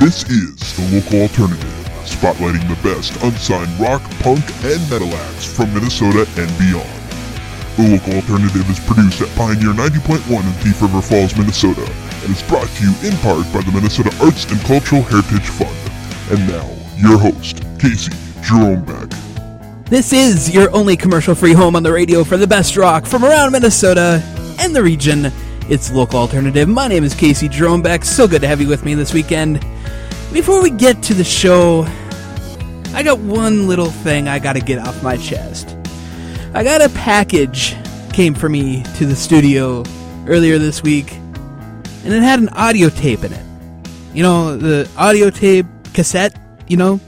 This is The Local Alternative, spotlighting the best unsigned rock, punk, and metal acts from Minnesota and beyond. The Local Alternative is produced at Pioneer 90.1 in Thief River Falls, Minnesota, and is brought to you in part by the Minnesota Arts and Cultural Heritage Fund. And now, your host, Casey Jerome Beck. This is your only commercial-free home on the radio for the best rock from around Minnesota and the region. It's Local Alternative. My name is Casey Jerome Beck. So good to have you with me this weekend. Before we get to the show, I got one little thing I got to get off my chest. I got a package came for me to the studio earlier this week, and it had an audio tape in it. You know, the audio tape cassette, you know?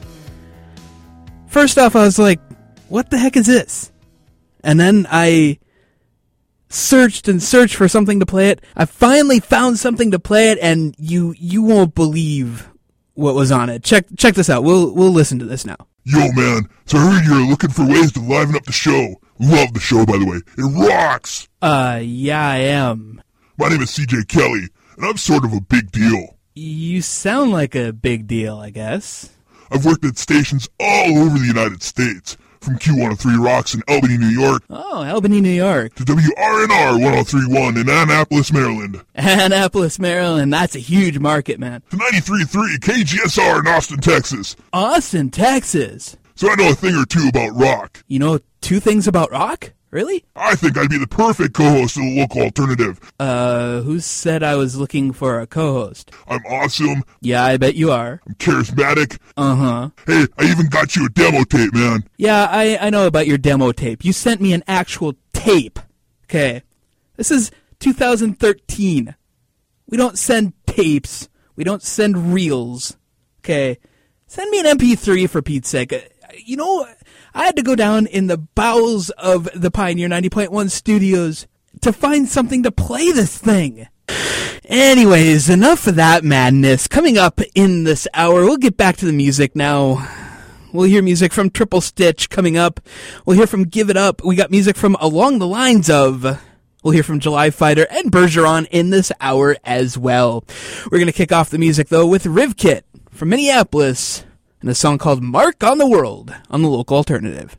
First off, I was like, what the heck is this? And then I searched and searched for something to play it. I finally found something to play it, and you won't believe what was on it. Check this out. We'll listen to this now. Yo, man, so I heard you're looking for ways to liven up the show. Love the show, by the way. It rocks! Yeah, I am. My name is CJ Kelly, and I'm sort of a big deal. You sound like a big deal, I guess. I've worked at stations all over the United States, from Q103 Rocks in Albany, New York. Oh, Albany, New York. To WRNR 103.1 in Annapolis, Maryland. Annapolis, Maryland. That's a huge market, man. To 93.3 KGSR in Austin, Texas. Austin, Texas. So I know a thing or two about rock. You know 2 things about rock? Really? I think I'd be the perfect co-host of The Local Alternative. Who said I was looking for a co-host? I'm awesome. Yeah, I bet you are. I'm charismatic. Uh-huh. Hey, I even got you a demo tape, man. Yeah, I know about your demo tape. You sent me an actual tape. Okay. This is 2013. We don't send tapes. We don't send reels. Okay. Send me an MP3 for Pete's sake. You know, I had to go down in the bowels of the Pioneer 90.1 studios to find something to play this thing. Anyways, enough of that madness. Coming up in this hour, we'll get back to the music now. We'll hear music from Triple Stitch coming up. We'll hear from Give It Up. We got music from Along the Lines of. We'll hear from July Fighter and Bergeron in this hour as well. We're going to kick off the music, though, with Rivkit from Minneapolis and a song called Mark on the World on the Local Alternative.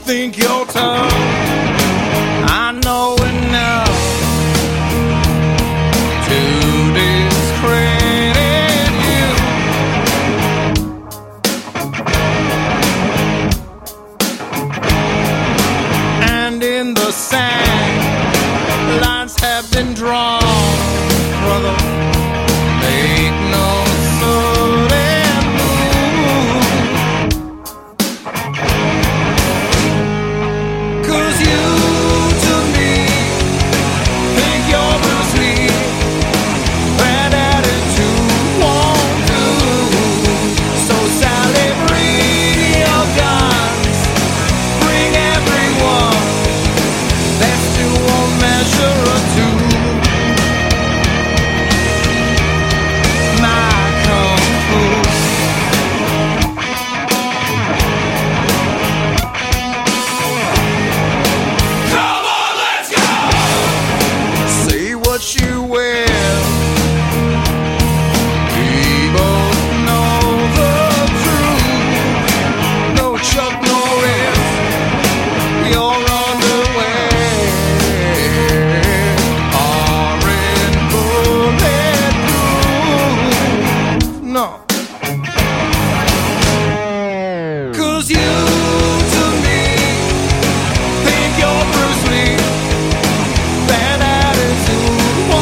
think you're tough. I know enough to discredit you. And in the sand, lines have been drawn, brother. Make no sudden move, 'cause you to me think you're Bruce Lee. Bad attitude won't do. So Sally, bring your guns, bring everyone. That still won't measure a two. You will. We both know the truth. No Chuck Norris, your underwear aren't bulletproof. No, 'cause you to me think you're Bruce Lee. Bad attitude.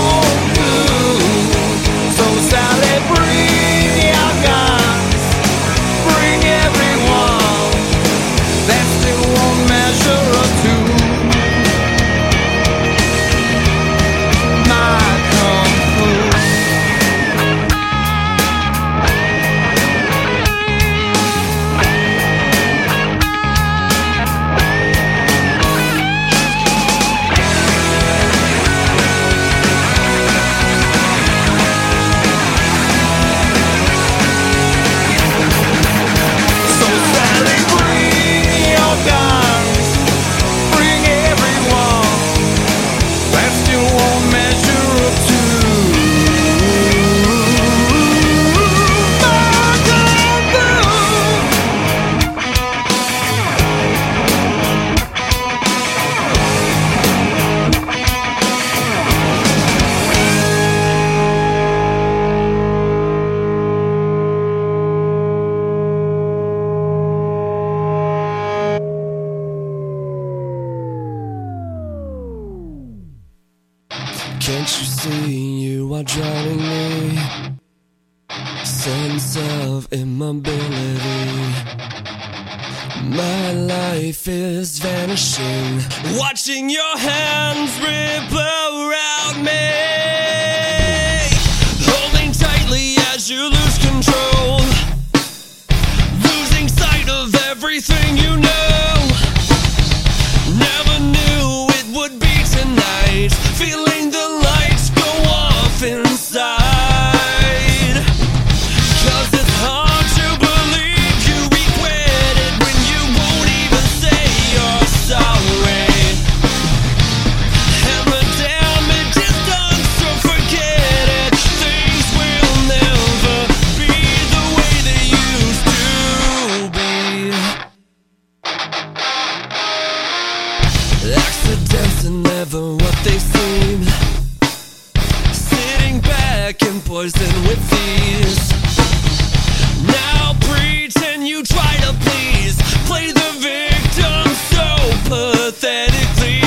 Can't you see you are drowning me? Sense of immobility. My life is vanishing. Watching your hands rip around me. Holding tightly as you lose control. Losing sight of everything you know. Never knew it would be tonight. Feeling the lights go off inside. 'Cause it's hard to believe you regret it when you won't even say you're sorry. And the damage is done, so forget it. Things will never be the way they used to be. Accidents are never what they seem. Sitting back and poisoned with these. Now pretend you try to please. Play the victim so pathetically.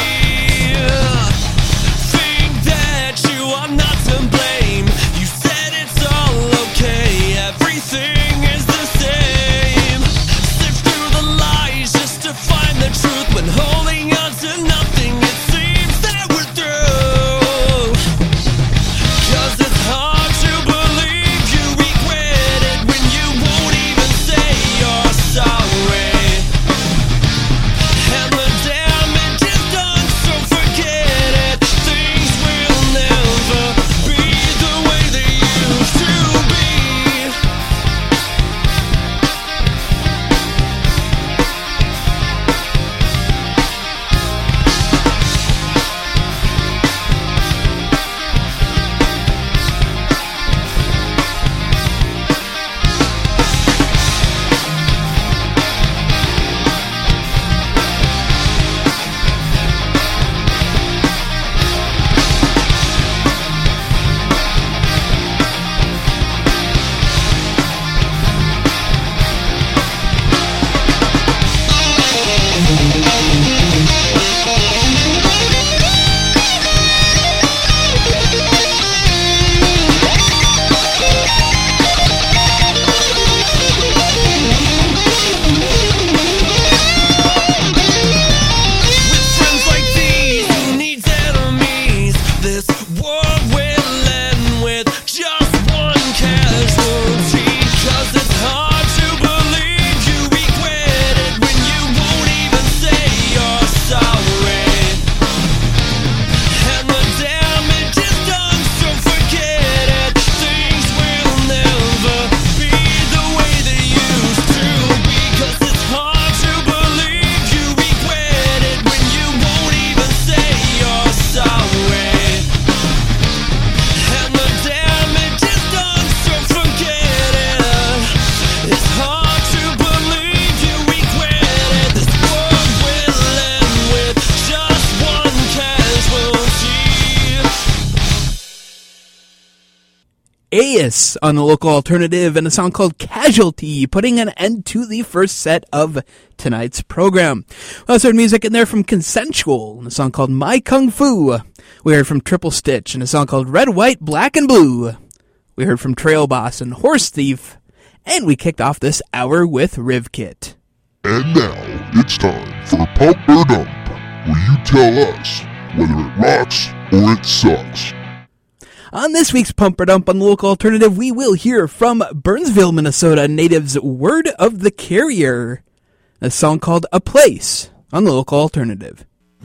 Think that you are not to blame. You said it's all okay, everything is the same. Sift through the lies just to find the truth. When holding on to nothing, it seems that we're through. 'Cause it's hard to believe you regret Ace on the local alternative and a song called Casualty, putting an end to the first set of tonight's program. We also heard music in there from Consensual and a song called My Kung Fu. We heard from Triple Stitch and a song called Red, White, Black, and Blue. We heard from Trail Boss and Horse Thief. And we kicked off this hour with Rivkit. And now it's time for Pump or Dump, where you tell us whether it rocks or it sucks. On this week's Pump or Dump on the local alternative, we will hear from Burnsville, Minnesota natives Word of the Carrier, a song called A Place on the local alternative.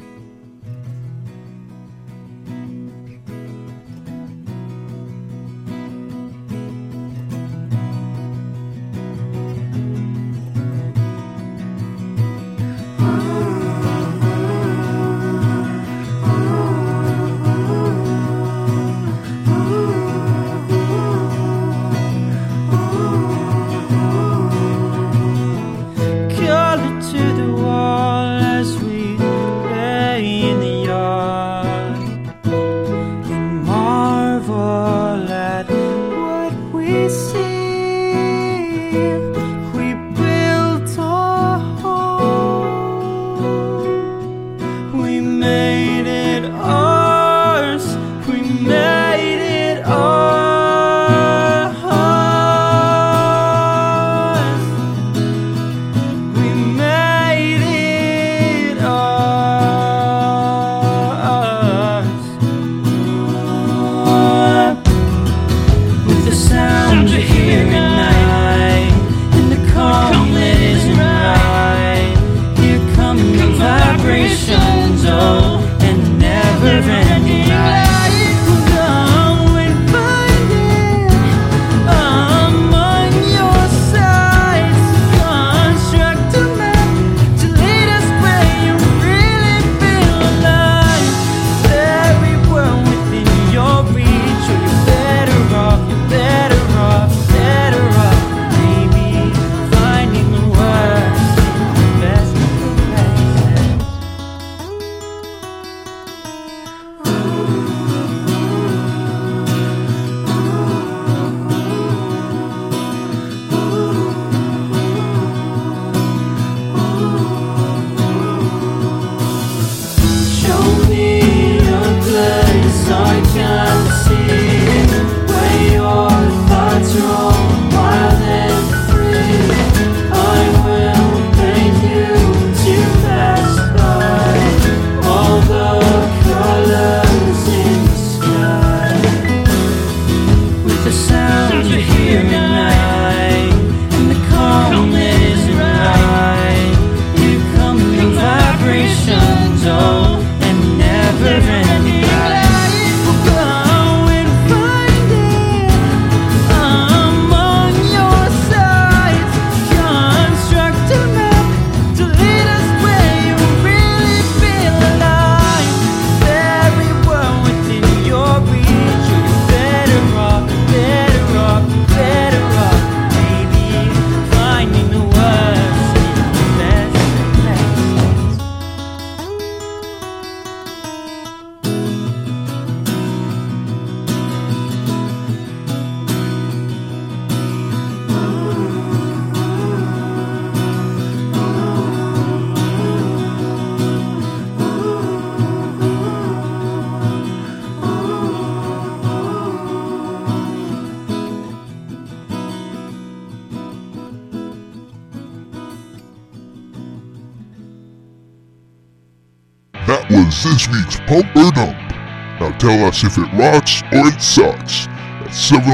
That was this week's Pump or Dump. Now tell us if it rocks or it sucks at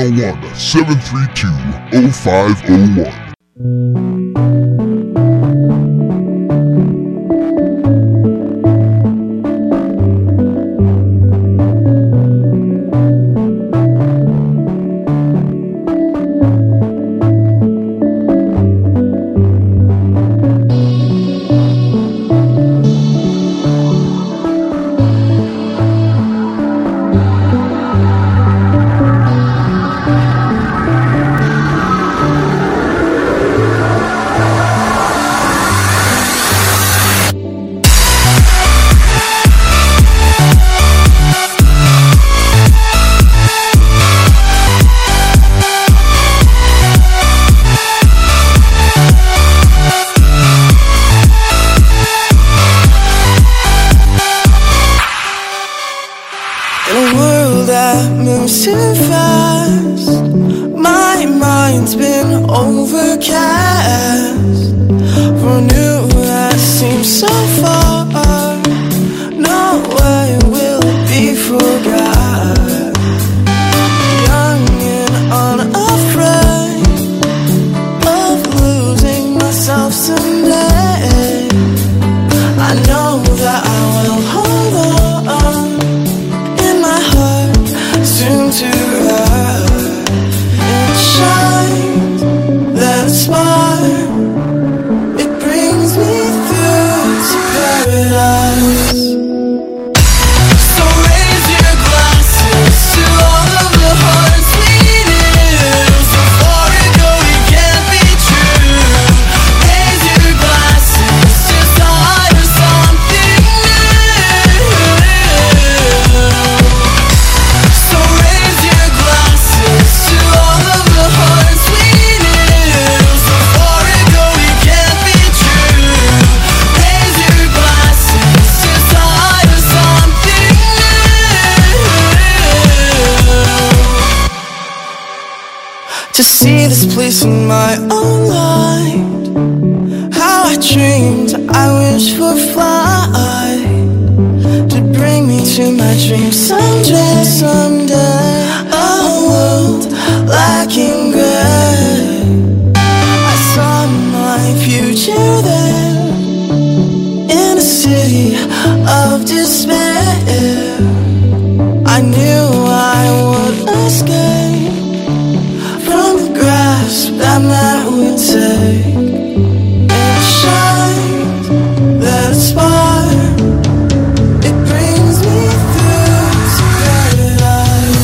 701-732-0501. to see this place in my own light. How I dreamed, I wish for a flight to bring me to my dreams someday, someday. A world lacking gray. I saw my future there in a city of despair. I knew I would escape from the grasp that man would take. And shine that spark, it brings me through to paradise.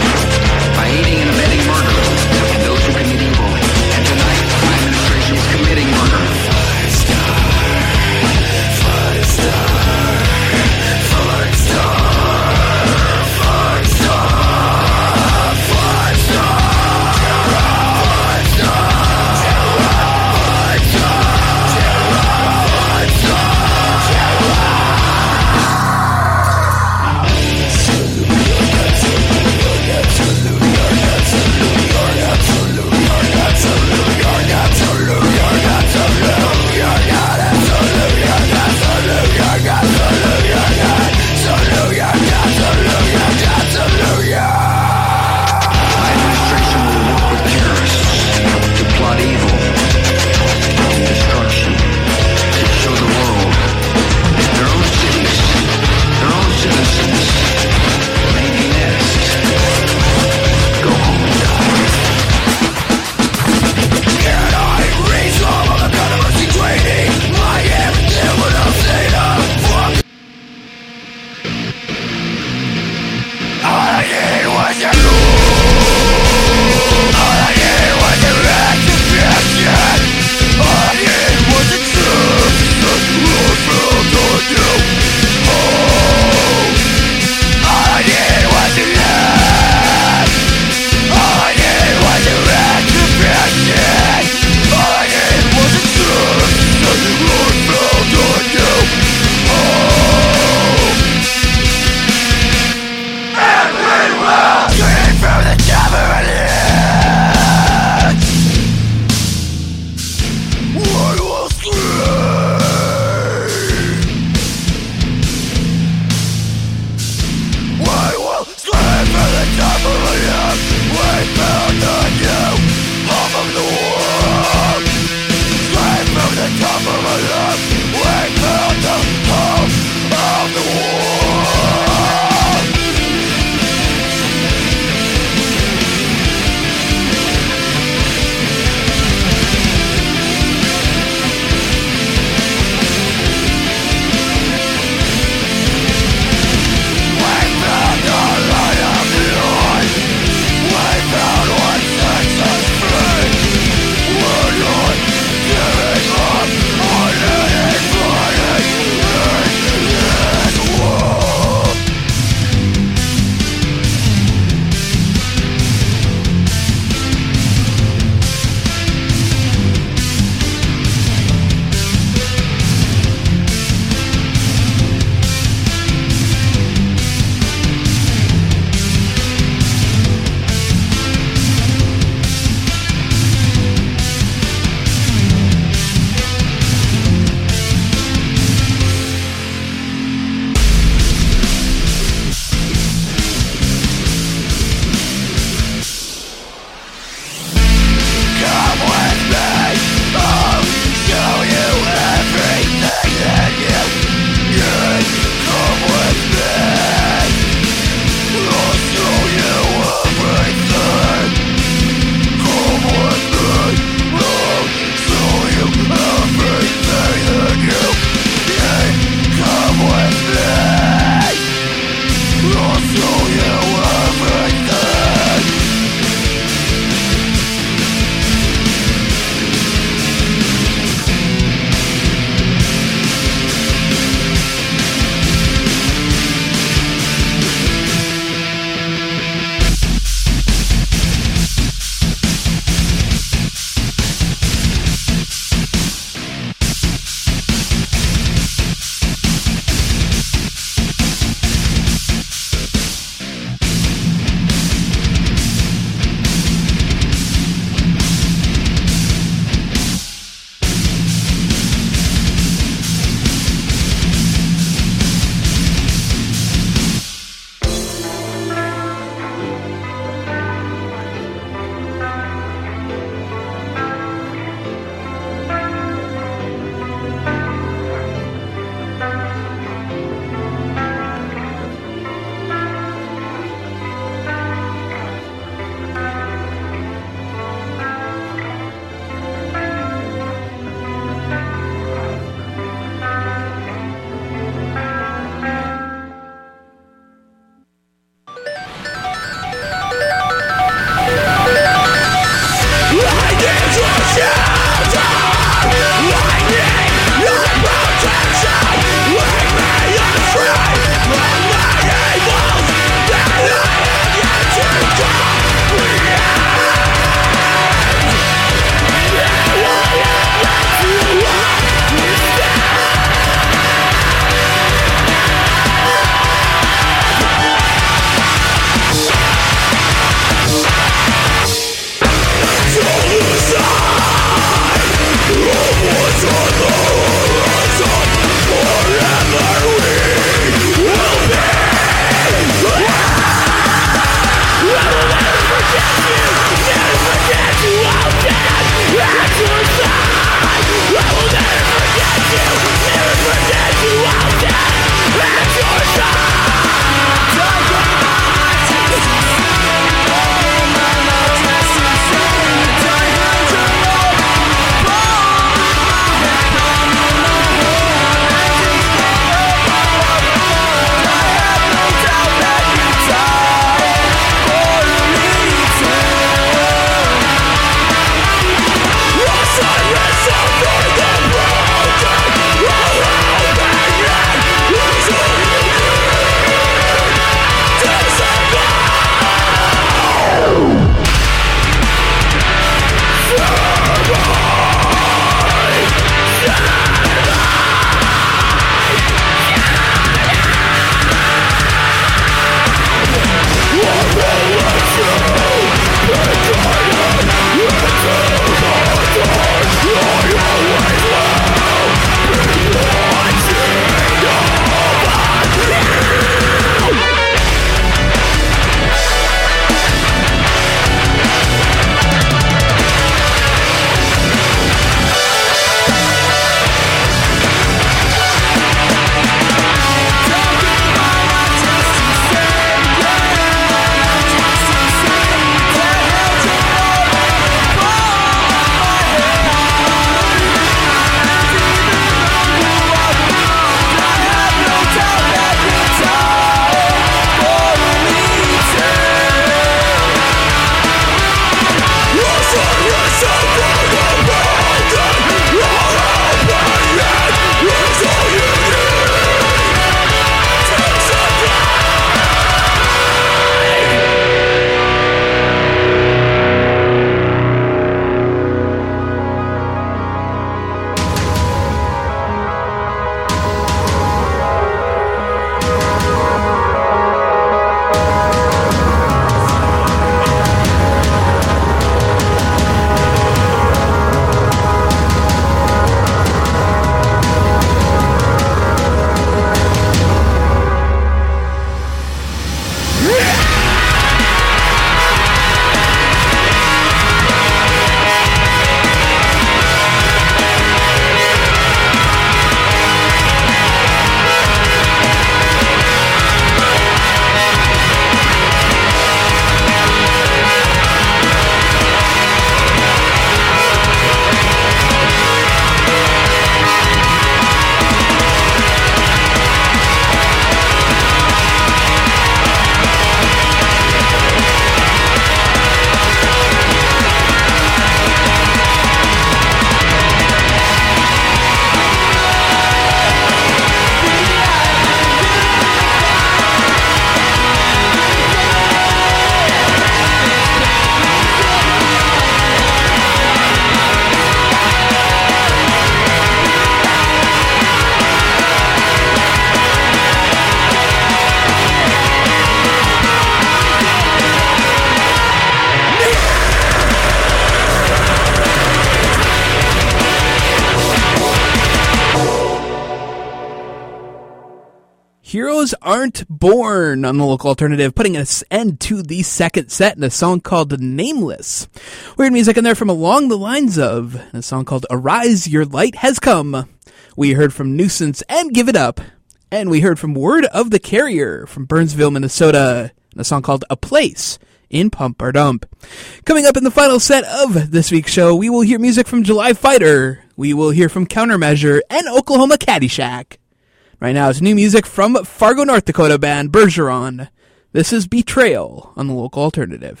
Heroes Aren't Born on the local alternative, putting an end to the second set in a song called Nameless. Weird music in there from Along the Lines Of, a song called Arise, Your Light Has Come. We heard from Nuisance and Give It Up. And we heard from Word of the Carrier from Burnsville, Minnesota, in a song called A Place in Pump or Dump. Coming up in the final set of this week's show, we will hear music from July Fighter. We will hear from Countermeasure and Oklahoma Caddyshack. Right now, it's new music from Fargo, North Dakota band Bergeron. This is Betrayal on the local alternative.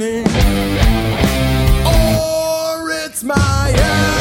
destiny, or it's my